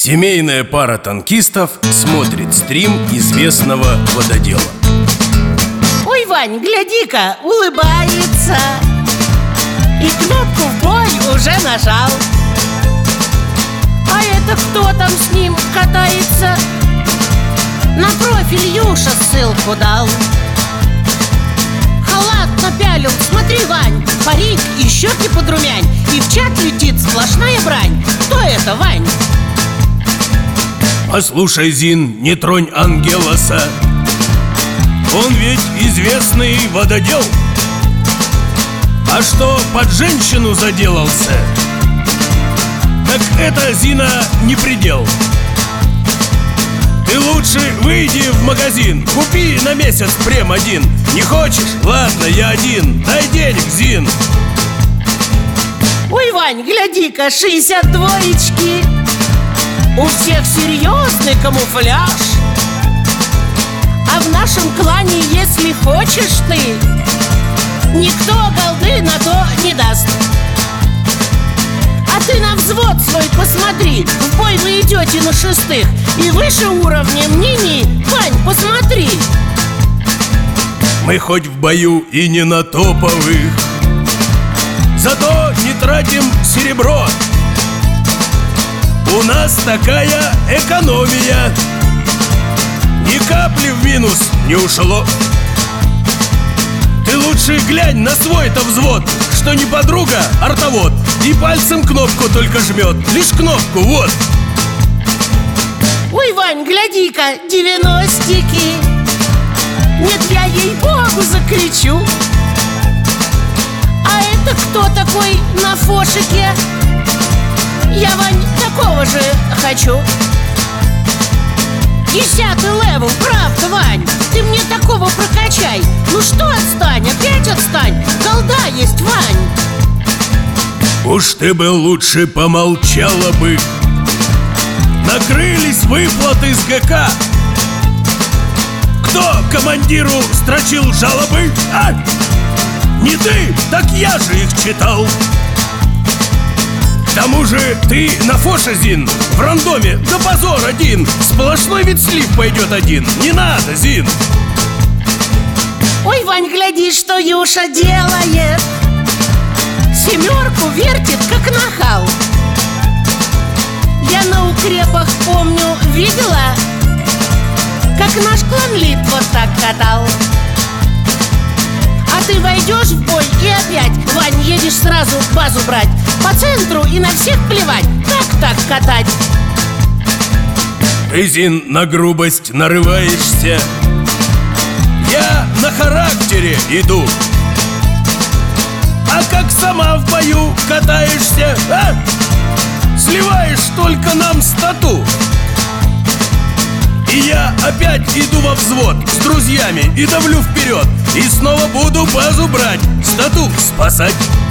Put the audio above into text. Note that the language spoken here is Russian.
Семейная пара танкистов смотрит стрим известного вододела. Ой, Вань, гляди-ка, улыбается. И кнопку в бой уже нажал. А это кто там с ним катается? На профиль Юша ссылку дал. Халат напялил, смотри, Вань, парик и щеки подрумянь. И в чат летит сплошная брань. Кто это, Вань? Послушай, Зин, не тронь Ангелоса. Он ведь известный вододел. А что под женщину заделался, так это, Зина, не предел. Ты лучше выйди в магазин, купи на месяц прем один. Не хочешь? Ладно, я один. Дай денег, Зин. Ой, Вань, гляди-ка, 62-очки. У всех серьезный камуфляж. А в нашем клане, если хочешь ты, никто голды на то не даст. А ты на взвод свой посмотри. В бой вы идете на шестых. И выше уровнем ни-ни. Вань, посмотри. Мы хоть в бою и не на топовых, зато не тратим серебро. У нас такая экономия. Ни капли в минус не ушло. Ты лучше глянь на свой-то взвод, что не подруга, артовод. И пальцем кнопку только жмет. Лишь кнопку, вот. Ой, Вань, гляди-ка, 90-ки. Нет, я ей-богу закричу. А это кто такой на фошике? Я, Вань, такого же хочу. 10-й левел, правда, Вань? Ты мне такого прокачай. Ну что отстань, опять отстань. Голда есть, Вань. Уж ты бы лучше помолчала бы. Накрылись выплаты с ГК. Кто командиру строчил жалобы? А? Не ты, так я же их читал. К тому же ты на фоше, Зин, в рандоме, да позор один. Сплошной ведь слив пойдет один. Не надо, Зин. Ой, Вань, гляди, что Юша делает. Семерку вертит, как нахал. Я на укрепах, помню, видела, как наш клан Лид вот так катал. А ты войдешь в бой и опять, Вань, едешь сразу базу брать. По центру и на всех плевать. Как так катать? Ты, Зин, на грубость нарываешься. Я на характере иду. А как сама в бою катаешься, а? Сливаешь только нам стату. И я опять иду во взвод с друзьями и давлю вперед. И снова буду базу брать, стату спасать.